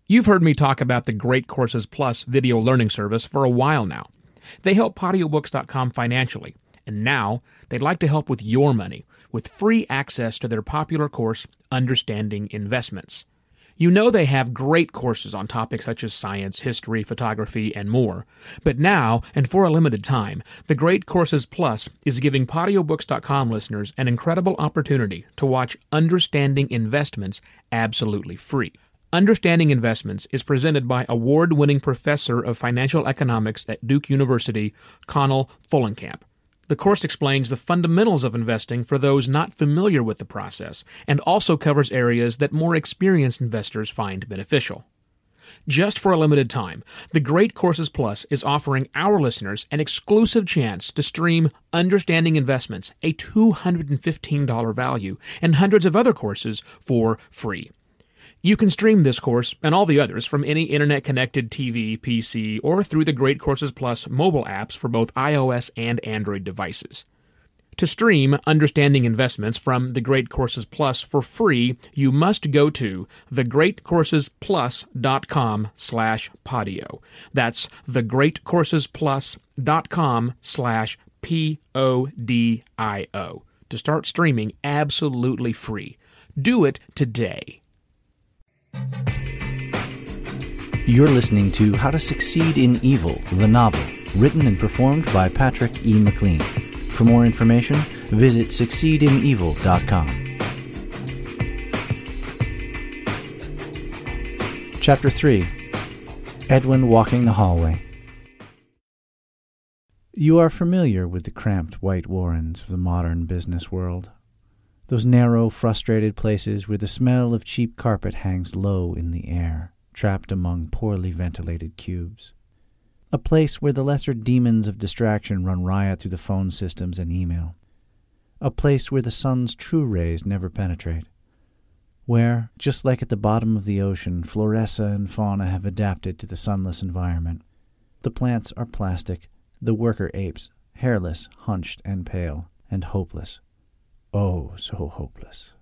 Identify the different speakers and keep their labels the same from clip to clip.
Speaker 1: You've heard me talk about the Great Courses Plus video learning service for a while now. They help Audiobooks.com financially, and now they'd like to help with your money with free access to their popular course, Understanding Investments. You know they have great courses on topics such as science, history, photography, and more. But now, and for a limited time, the Great Courses Plus is giving Audiobooks.com listeners an incredible opportunity to watch Understanding Investments absolutely free. Understanding Investments is presented by award-winning professor of financial economics at Duke University, Connell Fullenkamp. The course explains the fundamentals of investing for those not familiar with the process, and also covers areas that more experienced investors find beneficial. Just for a limited time, the Great Courses Plus is offering our listeners an exclusive chance to stream Understanding Investments, a $215 value, and hundreds of other courses for free. You can stream this course and all the others from any internet-connected TV, PC, or through the Great Courses Plus mobile apps for both iOS and Android devices. To stream Understanding Investments from the Great Courses Plus for free, you must go to thegreatcoursesplus.com/podio. That's thegreatcoursesplus.com/PODIO to start streaming absolutely free. Do it today.
Speaker 2: You're listening to How to Succeed in Evil, the novel, written and performed by Patrick E. McLean. For more information, visit succeedinevil.com. Chapter 3. Edwin Walking the Hallway. You are familiar with the cramped white warrens of the modern business world. Those narrow, frustrated places where the smell of cheap carpet hangs low in the air, trapped among poorly ventilated cubes. A place where the lesser demons of distraction run riot through the phone systems and email. A place where the sun's true rays never penetrate. Where, just like at the bottom of the ocean, floresa and fauna have adapted to the sunless environment. The plants are plastic, the worker apes, hairless, hunched and pale, and hopeless. Oh, so hopeless.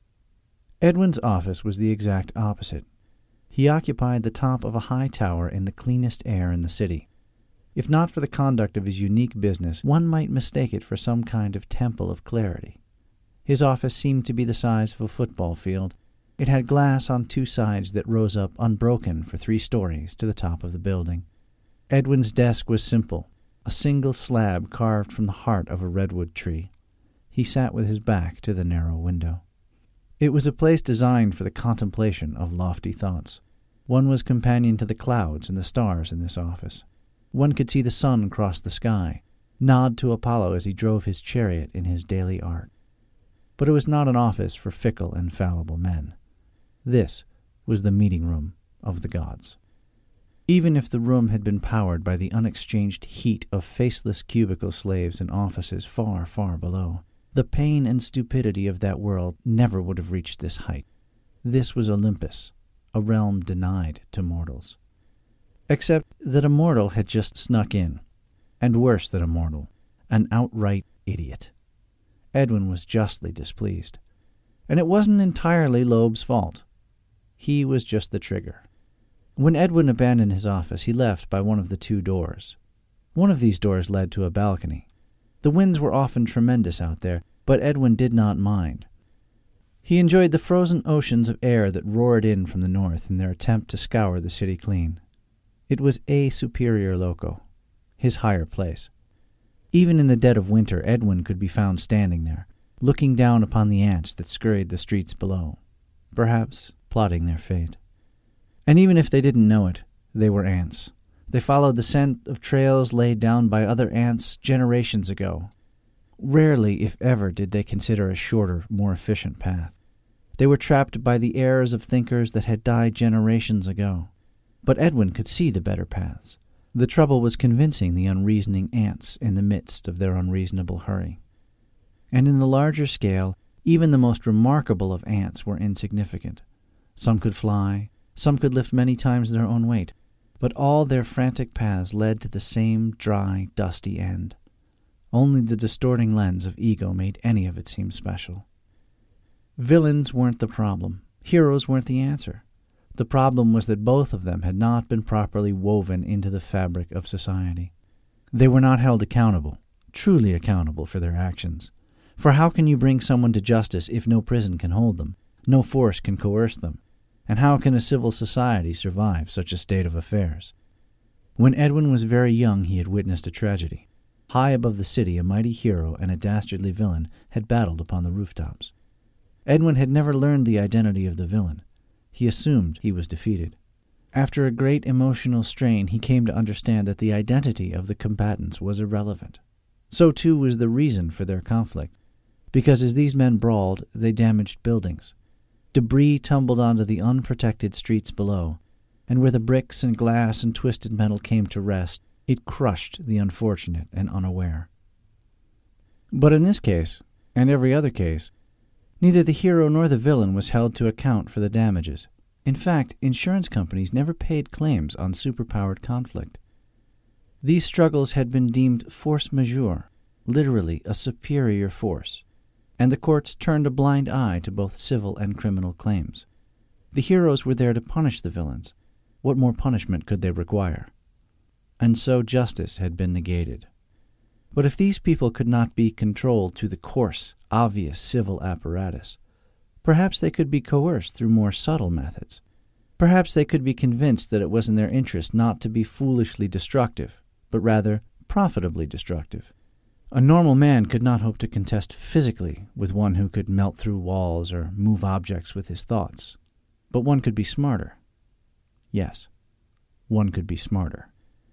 Speaker 2: Edwin's office was the exact opposite. He occupied the top of a high tower in the cleanest air in the city. If not for the conduct of his unique business, one might mistake it for some kind of temple of clarity. His office seemed to be the size of a football field. It had glass on two sides that rose up unbroken for 3 stories to the top of the building. Edwin's desk was simple, a single slab carved from the heart of a redwood tree. He sat with his back to the narrow window. It was a place designed for the contemplation of lofty thoughts. One was companion to the clouds and the stars in this office. One could see the sun cross the sky, nod to Apollo as he drove his chariot in his daily art. But it was not an office for fickle and fallible men. This was the meeting room of the gods. Even if the room had been powered by the unexchanged heat of faceless cubicle slaves in offices far, far below, the pain and stupidity of that world never would have reached this height. This was Olympus, a realm denied to mortals. Except that a mortal had just snuck in, and worse than a mortal, an outright idiot. Edwin was justly displeased. And it wasn't entirely Loeb's fault. He was just the trigger. When Edwin abandoned his office, he left by one of the 2 doors. One of these doors led to a balcony. The winds were often tremendous out there, but Edwin did not mind. He enjoyed the frozen oceans of air that roared in from the north in their attempt to scour the city clean. It was a superior loco, his higher place. Even in the dead of winter, Edwin could be found standing there, looking down upon the ants that scurried the streets below, perhaps plotting their fate. And even if they didn't know it, they were ants. They followed the scent of trails laid down by other ants generations ago. Rarely, if ever, did they consider a shorter, more efficient path. They were trapped by the errors of thinkers that had died generations ago. But Edwin could see the better paths. The trouble was convincing the unreasoning ants in the midst of their unreasonable hurry. And in the larger scale, even the most remarkable of ants were insignificant. Some could fly, some could lift many times their own weight, but all their frantic paths led to the same dry, dusty end. Only the distorting lens of ego made any of it seem special. Villains weren't the problem. Heroes weren't the answer. The problem was that both of them had not been properly woven into the fabric of society. They were not held accountable, truly accountable for their actions. For how can you bring someone to justice if no prison can hold them, no force can coerce them? And how can a civil society survive such a state of affairs? When Edwin was very young, he had witnessed a tragedy. High above the city, a mighty hero and a dastardly villain had battled upon the rooftops. Edwin had never learned the identity of the villain. He assumed he was defeated. After a great emotional strain, he came to understand that the identity of the combatants was irrelevant. So too was the reason for their conflict, because as these men brawled, they damaged buildings. Debris tumbled onto the unprotected streets below, and where the bricks and glass and twisted metal came to rest, it crushed the unfortunate and unaware. But in this case, and every other case, neither the hero nor the villain was held to account for the damages. In fact, insurance companies never paid claims on superpowered conflict. These struggles had been deemed force majeure, literally a superior force, and the courts turned a blind eye to both civil and criminal claims. The heroes were there to punish the villains. What more punishment could they require? And so justice had been negated. But if these people could not be controlled through the coarse, obvious civil apparatus, perhaps they could be coerced through more subtle methods. Perhaps they could be convinced that it was in their interest not to be foolishly destructive, but rather profitably destructive. A normal man could not hope to contest physically with one who could melt through walls or move objects with his thoughts. But one could be smarter. Yes, one could be smarter.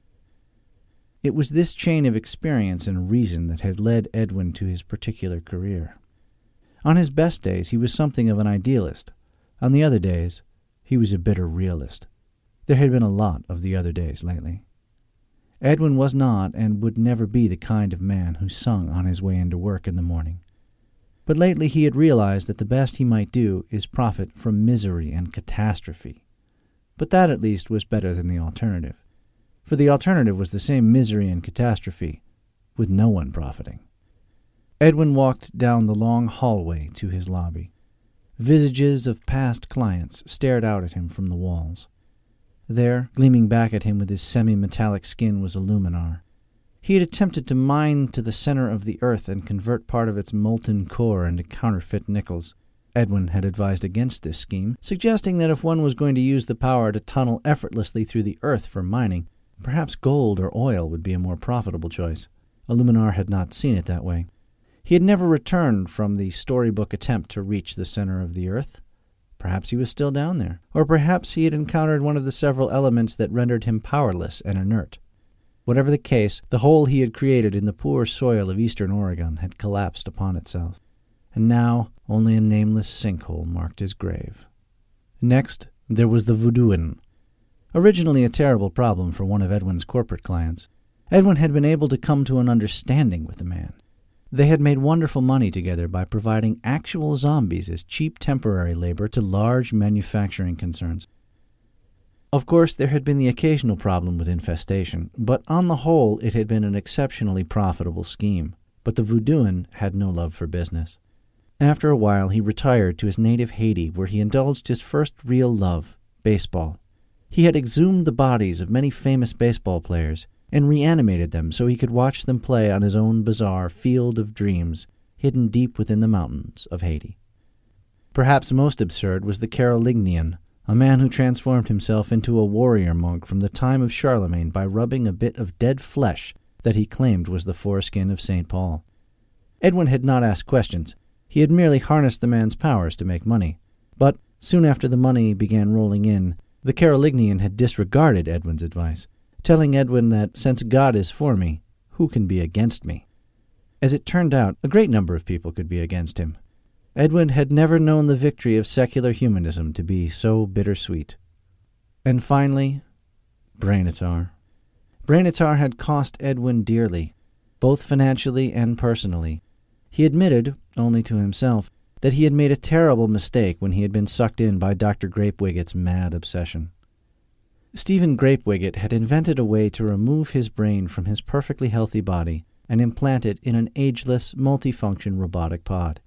Speaker 2: It was this chain of experience and reason that had led Edwin to his particular career. On his best days, he was something of an idealist. On the other days, he was a bitter realist. There had been a lot of the other days lately. Edwin was not and would never be the kind of man who sung on his way into work in the morning. But lately he had realized that the best he might do is profit from misery and catastrophe. But that at least was better than the alternative. For the alternative was the same misery and catastrophe, with no one profiting. Edwin walked down the long hallway to his lobby. Visages of past clients stared out at him from the walls. There, gleaming back at him with his semi-metallic skin, was a luminar. He had attempted to mine to the center of the earth and convert part of its molten core into counterfeit nickels. Edwin had advised against this scheme, suggesting that if one was going to use the power to tunnel effortlessly through the earth for mining, perhaps gold or oil would be a more profitable choice. Illuminar had not seen it that way. He had never returned from the storybook attempt to reach the center of the earth. Perhaps he was still down there, or perhaps he had encountered one of the several elements that rendered him powerless and inert. Whatever the case, the hole he had created in the poor soil of eastern Oregon had collapsed upon itself, and now only a nameless sinkhole marked his grave. Next, there was the voodooin. Originally a terrible problem for one of Edwin's corporate clients, Edwin had been able to come to an understanding with the man. They had made wonderful money together by providing actual zombies as cheap temporary labor to large manufacturing concerns. Of course, there had been the occasional problem with infestation, but on the whole it had been an exceptionally profitable scheme. But the voodooin had no love for business. After a while, he retired to his native Haiti, where he indulged his first real love, baseball. He had exhumed the bodies of many famous baseball players and reanimated them so he could watch them play on his own bizarre field of dreams hidden deep within the mountains of Haiti. Perhaps most absurd was the Carolingian, a man who transformed himself into a warrior monk from the time of Charlemagne by rubbing a bit of dead flesh that he claimed was the foreskin of St. Paul. Edwin had not asked questions. He had merely harnessed the man's powers to make money. But soon after the money began rolling in, the Carolingian had disregarded Edwin's advice, telling Edwin that, since God is for me, who can be against me? As it turned out, a great number of people could be against him. Edwin had never known the victory of secular humanism to be so bittersweet. And finally, Brainatar. Brainatar had cost Edwin dearly, both financially and personally. He admitted, only to himself, that he had made a terrible mistake when he had been sucked in by Dr. Grapewiggett's mad obsession. Stephen Grapewigett had invented a way to remove his brain from his perfectly healthy body and implant it in an ageless, multifunction robotic pod.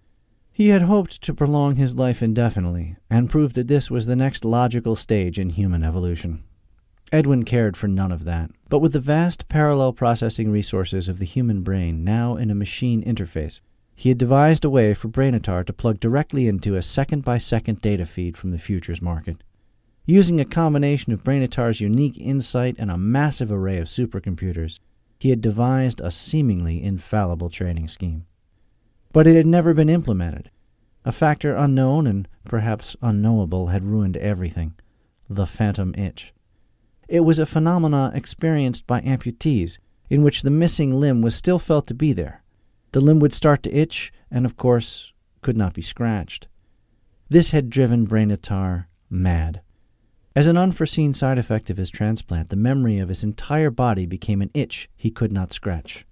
Speaker 2: He had hoped to prolong his life indefinitely, and prove that this was the next logical stage in human evolution. Edwin cared for none of that, but with the vast parallel processing resources of the human brain now in a machine interface, he had devised a way for Brainatar to plug directly into a second-by-second data feed from the futures market. Using a combination of Brainatar's unique insight and a massive array of supercomputers, he had devised a seemingly infallible trading scheme. But it had never been implemented. A factor unknown and perhaps unknowable had ruined everything: the phantom itch. It was a phenomena experienced by amputees, in which the missing limb was still felt to be there. The limb would start to itch, and of course could not be scratched. This had driven Brainatar mad. As an unforeseen side effect of his transplant, the memory of his entire body became an itch he could not scratch.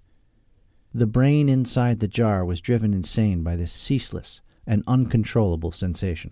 Speaker 2: The brain inside the jar was driven insane by this ceaseless and uncontrollable sensation.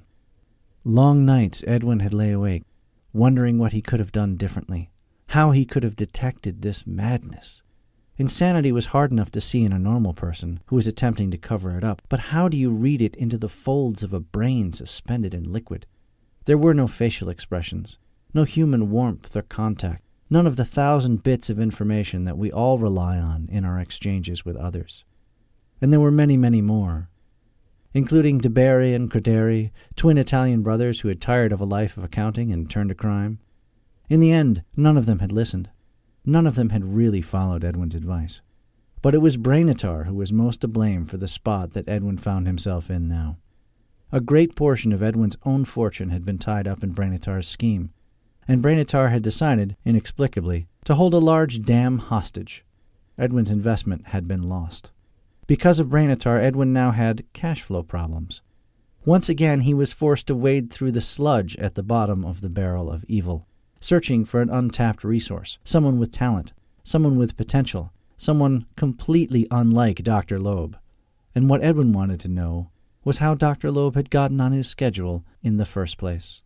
Speaker 2: Long nights Edwin had lay awake, wondering what he could have done differently, how he could have detected this madness. Insanity was hard enough to see in a normal person who was attempting to cover it up, but how do you read it into the folds of a brain suspended in liquid? There were no facial expressions, no human warmth or contact, none of the 1,000 bits of information that we all rely on in our exchanges with others. And there were many, many more, including DeBerry and Crederi, twin Italian brothers who had tired of a life of accounting and turned to crime. In the end, none of them had listened. None of them had really followed Edwin's advice. But it was Brainatar who was most to blame for the spot that Edwin found himself in now. A great portion of Edwin's own fortune had been tied up in Brainatar's scheme, and Brainatar had decided, inexplicably, to hold a large dam hostage. Edwin's investment had been lost. Because of Brainatar, Edwin now had cash flow problems. Once again he was forced to wade through the sludge at the bottom of the barrel of evil, searching for an untapped resource, someone with talent, someone with potential, someone completely unlike Dr. Loeb. And what Edwin wanted to know was how Dr. Loeb had gotten on his schedule in the first place.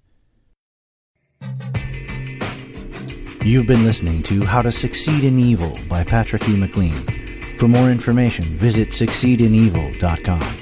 Speaker 2: You've been listening to How to Succeed in Evil by Patrick E. McLean. For more information, visit succeedinevil.com.